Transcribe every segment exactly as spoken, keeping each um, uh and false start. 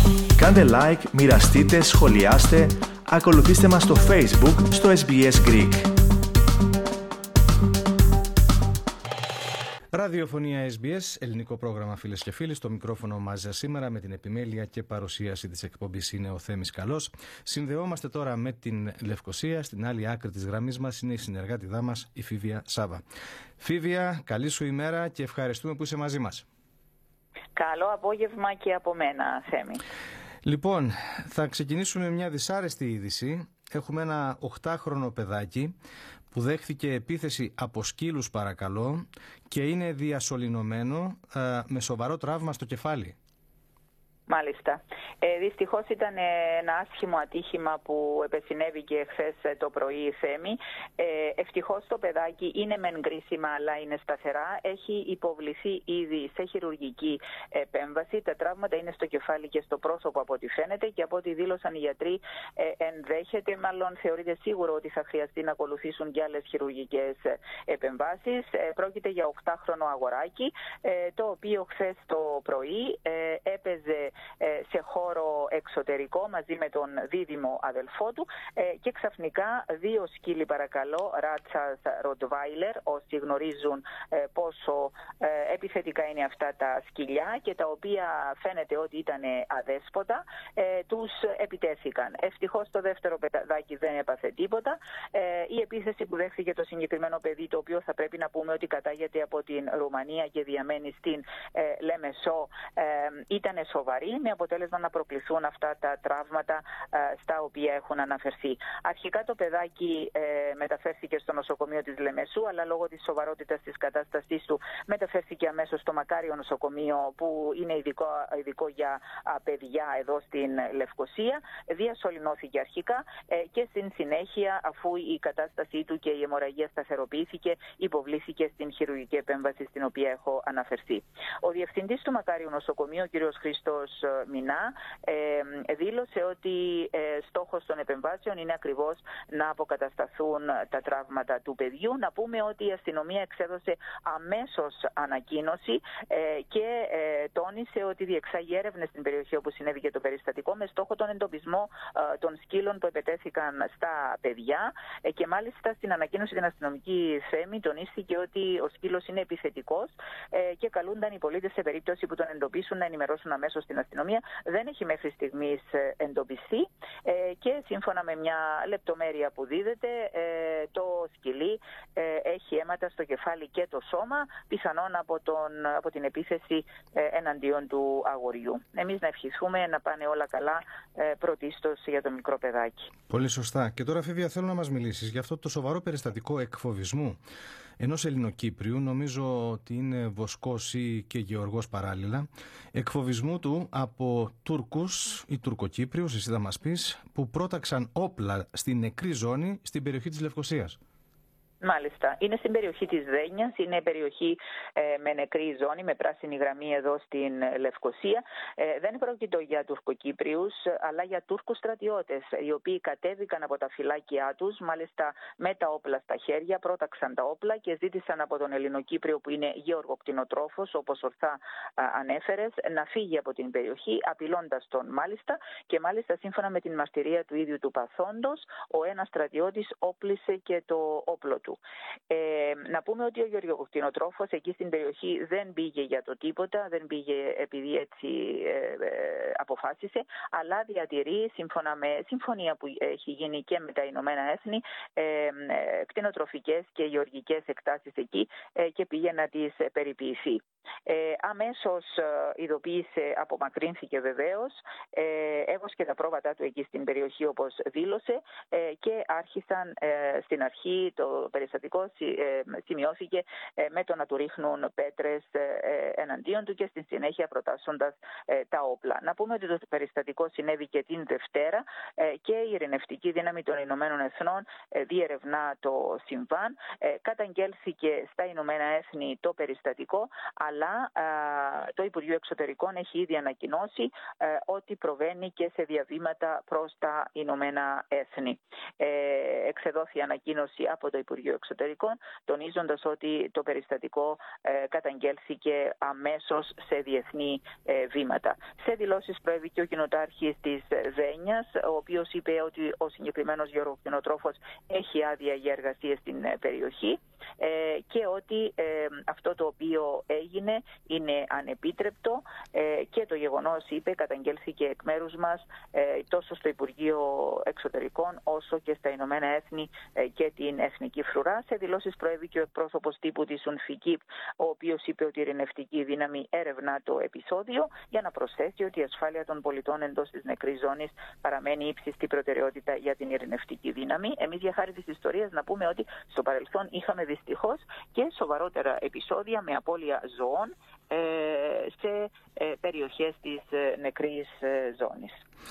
Κάντε like, μοιραστείτε, σχολιάστε, ακολουθήστε μας στο Facebook, στο ες μπι ες Greek. Ραδιοφωνία ες μπι ες, ελληνικό πρόγραμμα φίλες και φίλοι. Στο μικρόφωνο μαζί σας σήμερα με την επιμέλεια και παρουσίαση της εκπομπής είναι ο Θέμης Καλός. Συνδεόμαστε τώρα με την Λευκοσία. Στην άλλη άκρη της γραμμής μας είναι η συνεργάτηδά μας, η Φίβια Σάβα. Φίβια, καλή σου ημέρα και ευχαριστούμε που είσαι μαζί μας. Καλό απόγευμα και από μένα, Θέμη. Λοιπόν, θα ξεκινήσουμε με μια δυσάρεστη είδηση. Έχουμε ένα οχτάχρονο παιδάκι που δέχθηκε επίθεση από σκύλους, παρακαλώ, και είναι διασωληνωμένο ε, με σοβαρό τραύμα στο κεφάλι. Μάλιστα. Ε, δυστυχώς ήταν ένα άσχημο ατύχημα που επεσυνέβηκε χθες το πρωί, Θέμη. Ε, ευτυχώς το παιδάκι είναι μεν γκρίσιμα, αλλά είναι σταθερά. Έχει υποβληθεί ήδη σε χειρουργική επέμβαση. Τα τραύματα είναι στο κεφάλι και στο πρόσωπο από ό,τι φαίνεται και από ό,τι δήλωσαν οι γιατροί, ε, ενδέχεται, μάλλον θεωρείται σίγουρο ότι θα χρειαστεί να ακολουθήσουν και άλλες χειρουργικές επεμβάσεις. Ε, πρόκειται για οχτάχρονο αγοράκι, ε, το οποίο χθες το πρωί ε, έπαιζε σε χώρο εξωτερικό μαζί με τον δίδυμο αδελφό του και ξαφνικά δύο σκύλοι, παρακαλώ, ράτσας Ροτβάιλερ, όσοι γνωρίζουν πόσο επιθετικά είναι αυτά τα σκυλιά και τα οποία φαίνεται ότι ήταν αδέσποτα, τους επιτέθηκαν. Ευτυχώς το δεύτερο παιδάκι δεν έπαθε τίποτα. Η επίθεση που δέχθηκε το συγκεκριμένο παιδί, το οποίο θα πρέπει να πούμε ότι κατάγεται από την Ρουμανία και διαμένει στην Λεμεσό, ήταν σοβαρή, με αποτέλεσμα να προκληθούν αυτά τα τραύματα ε, στα οποία έχουν αναφερθεί. Αρχικά το παιδάκι ε, μεταφέρθηκε στο νοσοκομείο της Λεμεσού, αλλά λόγω της σοβαρότητας της κατάστασής του μεταφέρθηκε αμέσως στο Μακάριο νοσοκομείο, που είναι ειδικό, ειδικό για α, παιδιά εδώ στην Λευκοσία. Διασωληνώθηκε αρχικά ε, και στην συνέχεια, αφού η κατάστασή του και η αιμορραγία σταθεροποιήθηκε, υποβλήθηκε στην χειρουργική επέμβαση στην οποία έχω αναφερθεί. Ο διευθυντής του Μακάριου νοσοκομείου, ο κ. Χρήστος Μινά, ε, δήλωσε ότι ε, στόχος των επεμβάσεων είναι ακριβώς να αποκατασταθούν τα τραύματα του παιδιού. Να πούμε ότι η αστυνομία εξέδωσε αμέσως ανακοίνωση ε, και ε, τόνισε ότι διεξάγει έρευνες στην περιοχή όπου συνέβηκε το περιστατικό, με στόχο τον εντοπισμό ε, των σκύλων που επετέθηκαν στα παιδιά ε, και μάλιστα στην ανακοίνωση την αστυνομική, Θέμη, τονίστηκε ότι ο σκύλος είναι επιθετικός ε, και καλούνταν οι πολίτες σε περίπτωση που τον εντοπίσουν να ενημερώσουν αμέσως την αστυνομία. Δεν έχει μέχρι στιγμής εντοπιστεί ε, και σύμφωνα με μια λεπτομέρεια που δίδεται, ε, το σκυλί ε, έχει αίματα στο κεφάλι και το σώμα, πιθανόν από, τον, από την επίθεση ε, εναντίον του αγοριού. Εμείς να ευχηθούμε να πάνε όλα καλά, ε, πρωτίστως για το μικρό παιδάκι. Πολύ σωστά. Και τώρα, Φίβια, θέλω να μας μιλήσεις για αυτό το σοβαρό περιστατικό εκφοβισμού ενός Ελληνοκύπριου, νομίζω ότι είναι Βοσκός ή και Γεωργός παράλληλα, εκφοβισμού του από Τούρκους ή Τουρκοκύπριους, εσύ θα μας πεις, που πρόταξαν όπλα στην νεκρή ζώνη στην περιοχή της Λευκοσίας. Μάλιστα. Είναι στην περιοχή της Δένιας, είναι περιοχή ε, με νεκρή ζώνη, με πράσινη γραμμή εδώ στην Λευκοσία. Ε, δεν πρόκειται για Τουρκοκύπριους, αλλά για Τούρκους στρατιώτες, οι οποίοι κατέβηκαν από τα φυλάκια τους, μάλιστα με τα όπλα στα χέρια, πρόταξαν τα όπλα και ζήτησαν από τον Ελληνοκύπριο, που είναι γεωργοκτηνοτρόφος, όπως ορθά α, ανέφερες, να φύγει από την περιοχή, απειλώντας τον μάλιστα, και μάλιστα σύμφωνα με την μαρτυρία του ίδιου του παθόντος, ο ένας στρατιώτης όπλησε και το όπλο του. Ε, να πούμε ότι ο γεωργοκτηνοτρόφος εκεί στην περιοχή δεν πήγε για το τίποτα, δεν πήγε επειδή έτσι ε, ε, αποφάσισε, αλλά διατηρεί, σύμφωνα με συμφωνία που έχει γίνει και με τα Ηνωμένα Έθνη, ε, ε, κτηνοτροφικές και γεωργικές εκτάσεις εκεί ε, και πήγε να τις περιποιηθεί. Ε, αμέσως ε, ειδοποίησε, απομακρύνθηκε βεβαίως, ε, έβοσκε τα πρόβατά του εκεί στην περιοχή όπως δήλωσε ε, και άρχισαν ε, στην αρχή το περιστατικό ε, σημειώθηκε ε, με το να του ρίχνουν πέτρες ε, εναντίον του και στη συνέχεια προτάσσοντας ε, τα όπλα. Να πούμε ότι το περιστατικό συνέβη και την Δευτέρα ε, και η ειρηνευτική δύναμη των Ηνωμένων Εθνών ε, διερευνά το συμβάν. Ε, καταγγέλθηκε στα Ηνωμένα Έθνη το περιστατικό, αλλά ε, το Υπουργείο Εξωτερικών έχει ήδη ανακοινώσει ε, ότι προβαίνει και σε διαβήματα προς τα Ηνωμένα Έθνη. Ε, εξεδόθη ανακοίνωση από το Υπουργείο Εξωτερικών, τονίζοντας ότι το περιστατικό ε, καταγγέλθηκε αμέσως σε διεθνή ε, βήματα. Σε δηλώσεις προέβη και ο κοινοτάρχης της Δένιας, ο οποίος είπε ότι ο συγκεκριμένος γεωργοκτηνοτρόφος έχει άδεια για εργασίες στην περιοχή ε, και ότι ε, αυτό το οποίο έγινε είναι ανεπίτρεπτο ε, και το γεγονός, είπε, καταγγέλθηκε εκ μέρους μας ε, τόσο στο Υπουργείο Εξωτερικών όσο και στα Ηνωμένα Έθνη ε, και την Εθνική Φρουρά. Σε δηλώσεις προέβη και ο εκπρόσωπος τύπου της Ουνφικίπ, ο οποίος είπε ότι η ειρηνευτική δύναμη έρευνα το επεισόδιο, για να προσθέσει ότι η ασφάλεια των πολιτών εντός της νεκρής ζώνης παραμένει ύψιστη προτεραιότητα για την ειρηνευτική δύναμη. Εμείς, για χάρη της ιστορίας, να πούμε ότι στο παρελθόν είχαμε δυστυχώς και σοβαρότερα επεισόδια με απώλεια ζώων ε, σε ε, περιοχές της ε, νεκρής ε, ζώνης.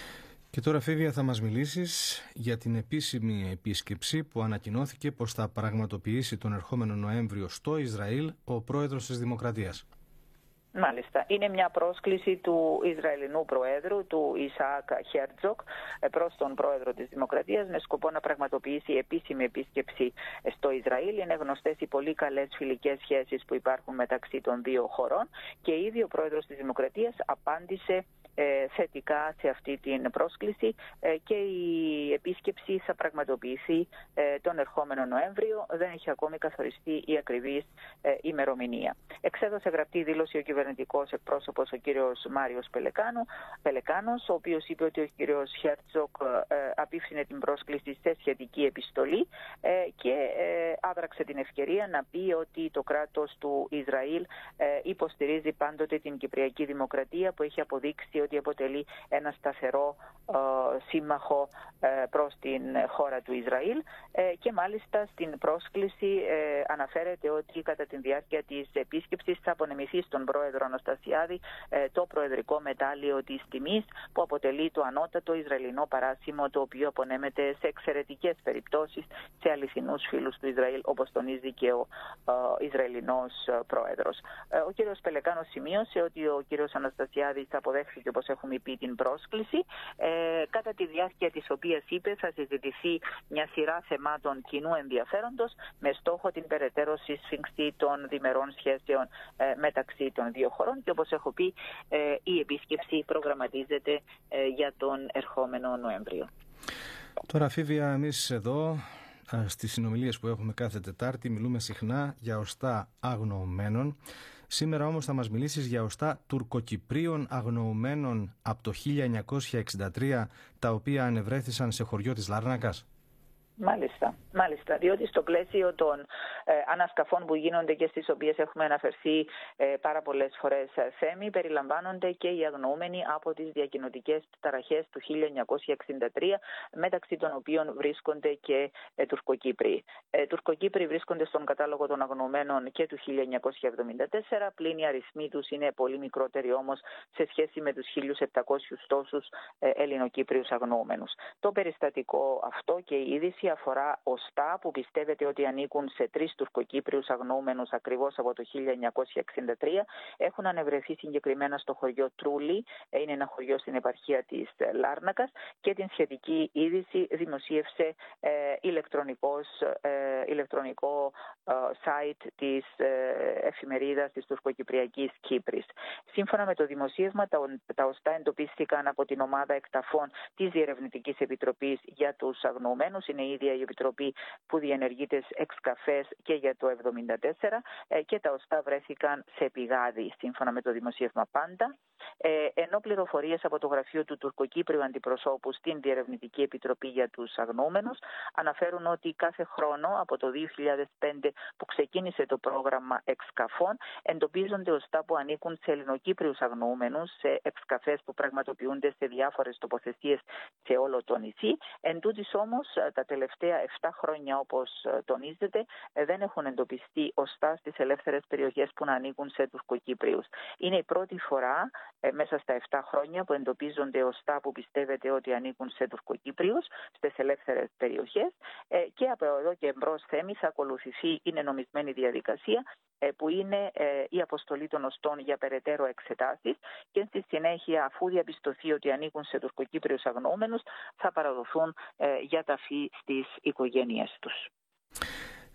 Και τώρα, Φίβια, θα μας μιλήσεις για την επίσημη επίσκεψη που ανακοινώθηκε πως θα πραγματοποιήσει τον ερχόμενο Νοέμβριο στο Ισραήλ ο πρόεδρος της Δημοκρατίας. Μάλιστα. Είναι μια πρόσκληση του Ισραηλινού Προέδρου, του Ισαάκ Χέρτζοκ, προς τον Πρόεδρο της Δημοκρατίας με σκοπό να πραγματοποιήσει επίσημη επίσκεψη στο Ισραήλ. Είναι γνωστές οι πολύ καλές φιλικές σχέσεις που υπάρχουν μεταξύ των δύο χωρών και ήδη ο Πρόεδρος της Δημοκρατίας απάντησε ε, θετικά σε αυτή την πρόσκληση ε, και η επίσκεψη θα πραγματοποιηθεί ε, τον ερχόμενο Νοέμβριο. Δεν έχει ακόμη καθοριστεί η ακριβής ε, ημερομηνία. Εξέδωσε γραπτή δήλωση ο κυβερνητικός εκπρόσωπος, ο κύριος Μάριος Πελεκάνου, Πελεκάνος, ο οποίος είπε ότι ο κύριος Χέρτζοκ ε, απίφθινε την πρόσκληση σε σχετική επιστολή ε, και ε, άδραξε την ευκαιρία να πει ότι το κράτος του Ισραήλ ε, υποστηρίζει πάντοτε την Κυπριακή Δημοκρατία, που έχει αποδείξει ότι αποτελεί ένα σταθερό ε, σύμμαχο ε, προς την χώρα του Ισραήλ ε, και μάλιστα στην πρόσκληση ε, αναφέρεται ότι κατά τη διάρκεια της επίσκεψης θα απονεμηθεί στον πρόεδρο Αναστασιάδη ε, το προεδρικό μετάλλιο της τιμής, που αποτελεί το ανώτατο Ισραηλινό παράσημο, το οποίο απονέμεται σε εξαιρετικές περιπτώσεις σε αληθινούς φίλους του Ισραήλ, όπως τονίζει και ο ε, Ισραηλινός πρόεδρος. Ε, ο κύριος Πελεκάνος σημείωσε ότι ο κύριος Αναστασιάδης αποδέχθηκε, όπως έχουμε πει, την πρόσκληση, ε, κατά τη διάρκεια της οποίας, είπε, θα συζητηθεί μια σειρά θεμάτων κοινού ενδιαφέροντος με στόχο την περαιτέρω σύσφιγξη των διμερών σχέσεων ε, μεταξύ των δύο χωρών και, όπως έχω πει, ε, η επίσκεψη προγραμματίζεται ε, για τον ερχόμενο Νοέμβριο. Τώρα, Φίβια, εμείς εδώ στις συνομιλίες που έχουμε κάθε Τετάρτη μιλούμε συχνά για οστά αγνοωμένων. Σήμερα όμως θα μας μιλήσεις για οστά τουρκοκυπρίων αγνοωμένων από το χίλια εννιακόσια εξήντα τρία, τα οποία ανεβρέθησαν σε χωριό της Λάρνακας. Μάλιστα, μάλιστα, διότι στο πλαίσιο των ε, ανασκαφών που γίνονται και στις οποίες έχουμε αναφερθεί ε, πάρα πολλές φορές ε, θέμη, περιλαμβάνονται και οι αγνοούμενοι από τις διακοινωτικές ταραχές του χίλια εννιακόσια εξήντα τρία, μεταξύ των οποίων βρίσκονται και ε, Τουρκοκύπριοι. Ε, Τουρκοκύπριοι βρίσκονται στον κατάλογο των αγνοωμένων και του χίλια εννιακόσια εβδομήντα τέσσερα, πλην οι αριθμοί τους είναι πολύ μικρότεροι όμως σε σχέση με τους χίλια επτακόσιους τόσους ε, Ελληνοκύπριους αγνοούμενους. Το περιστατικό αυτό και η είδηση αφορά οστά που πιστεύετε ότι ανήκουν σε τρεις Τουρκοκύπριους αγνοούμενους ακριβώς από το χίλια εννιακόσια εξήντα τρία. Έχουν ανεβρεθεί συγκεκριμένα στο χωριό Τρούλι, είναι ένα χωριό στην επαρχία της Λάρνακας, και την σχετική είδηση δημοσίευσε ε, ηλεκτρονικός, ε, ηλεκτρονικό ε, site της ε, εφημερίδας της Τουρκοκυπριακής Κύπρης. Σύμφωνα με το δημοσίευμα, τα, τα οστά εντοπίστηκαν από την ομάδα εκταφών της Διερευνητικής Επιτροπής για τους αγνοωμένους. Είναι η ίδια η επιτροπή που διενεργείται εξκαφές και για το εβδομήντα τέσσερα και τα οστά βρέθηκαν σε πηγάδι, σύμφωνα με το δημοσίευμα πάντα. Ε, ενώ πληροφορίες από το γραφείο του Τουρκοκύπριου Αντιπροσώπου στην Διερευνητική Επιτροπή για τους Αγνοούμενους αναφέρουν ότι κάθε χρόνο από το δύο χιλιάδες πέντε που ξεκίνησε το πρόγραμμα εξκαφών εντοπίζονται οστά που ανήκουν σε Ελληνοκύπριους αγνοούμενους σε εξκαφές που πραγματοποιούνται σε διάφορες τοποθεσίες σε όλο το νησί. Εν τούτης όμως, τα τελευταία επτά χρόνια, όπως τονίζεται, δεν έχουν εντοπιστεί οστά στις ελεύθερες περιοχές που να ανήκουν σε Τουρκοκύπριους. Είναι η πρώτη φορά ε, μέσα στα επτά χρόνια που εντοπίζονται οστά που πιστεύετε ότι ανήκουν σε Τουρκοκύπριους στις ελεύθερες περιοχές ε, και από εδώ και εμπρός θέμη θα ακολουθηθεί η νομισμένη διαδικασία ε, που είναι ε, η αποστολή των οστών για περαιτέρω εξετάσεις και στη συνέχεια, αφού διαπιστωθεί ότι ανήκουν σε Τουρκοκύπριους αγνοούμενους, θα παραδοθούν ε, για ταφή στις οικογένειες τους.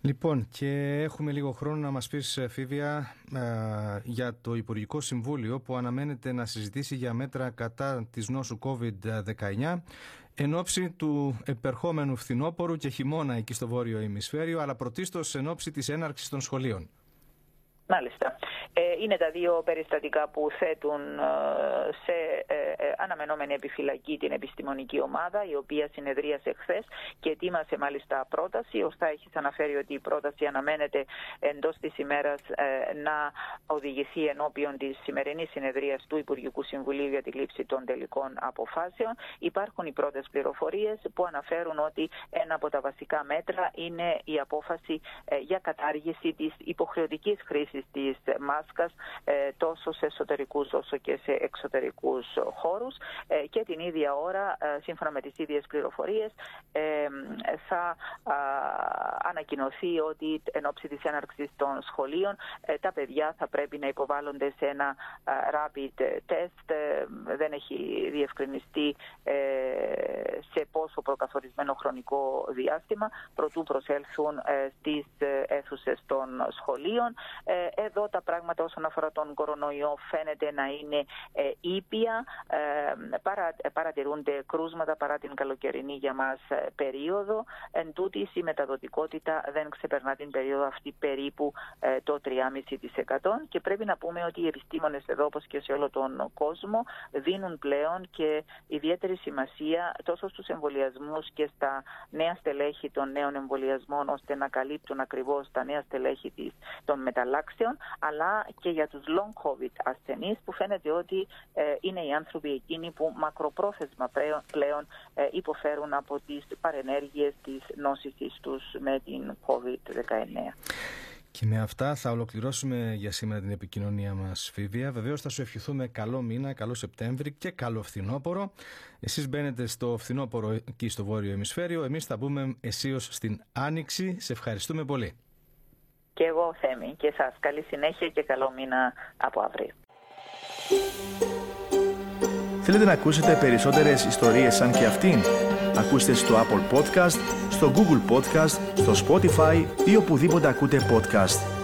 Λοιπόν, και έχουμε λίγο χρόνο να μας πεις, Φίβια, για το Υπουργικό Συμβούλιο που αναμένεται να συζητήσει για μέτρα κατά της νόσου κόβιντ δεκαεννιά εν ώψη του επερχόμενου φθινόπορου και χειμώνα εκεί στο βόρειο ημισφαίριο, αλλά πρωτίστως εν ώψη της έναρξης των σχολείων. Μάλιστα. Είναι τα δύο περιστατικά που θέτουν σε αναμενόμενη επιφυλακή την επιστημονική ομάδα, η οποία συνεδρίασε χθες και ετοίμασε μάλιστα πρόταση. Ο Στάχης αναφέρει ότι η πρόταση αναμένεται εντός της ημέρας να οδηγηθεί ενώπιον της σημερινής συνεδρίας του Υπουργικού Συμβουλίου για τη λήψη των τελικών αποφάσεων. Υπάρχουν οι πρώτες πληροφορίες που αναφέρουν ότι ένα από τα βασικά μέτρα είναι η απόφαση για κατάργηση της υποχρεωτικής χρήσης της μάσκας τόσο σε εσωτερικούς όσο και σε εξωτερικούς χώρους, και την ίδια ώρα, σύμφωνα με τις ίδιες πληροφορίες, θα ανακοινωθεί ότι εν ώψη της έναρξης των σχολείων τα παιδιά θα πρέπει να υποβάλλονται σε ένα rapid test. Δεν έχει διευκρινιστεί σε πόσο προκαθορισμένο χρονικό διάστημα προτού προσέλθουν στις αίθουσες των σχολείων. Εδώ τα πράγματα όσον αφορά τον κορονοϊό φαίνεται να είναι ε, ήπια. Ε, παρα, παρατηρούνται κρούσματα παρά την καλοκαιρινή για μας ε, περίοδο. Εν τούτης, η μεταδοτικότητα δεν ξεπερνά την περίοδο αυτή περίπου ε, το τρία κόμμα πέντε τοις εκατό, και πρέπει να πούμε ότι οι επιστήμονες εδώ, όπως και σε όλο τον κόσμο, δίνουν πλέον και ιδιαίτερη σημασία τόσο στους εμβολιασμούς και στα νέα στελέχη των νέων εμβολιασμών, ώστε να καλύπτουν ακριβώς τα νέα στελέχη της, των μεταλλάξεων, αλλά και για τους long COVID ασθενείς, που φαίνεται ότι ε, είναι οι άνθρωποι εκείνοι που μακροπρόθεσμα πλέον, πλέον ε, υποφέρουν από τις παρενέργειες της νόσησης τους με την κόβιντ δεκαεννιά. Και με αυτά θα ολοκληρώσουμε για σήμερα την επικοινωνία μας, Φίβια. Βεβαίως θα σου ευχηθούμε καλό μήνα, καλό Σεπτέμβρη και καλό φθινόπωρο. Εσείς μπαίνετε στο φθινόπωρο εκεί στο βόρειο ημισφαίριο. Εμείς θα μπούμε αισίως στην Άνοιξη. Σε ευχαριστούμε πολύ. Και εγώ, Θέμη, και εσάς. Καλή συνέχεια και καλό μήνα από αύριο. Θέλετε να ακούσετε περισσότερες ιστορίες σαν και αυτήν? Ακούστε στο Apple Podcast, στο Google Podcast, στο Spotify ή οπουδήποτε ακούτε podcast.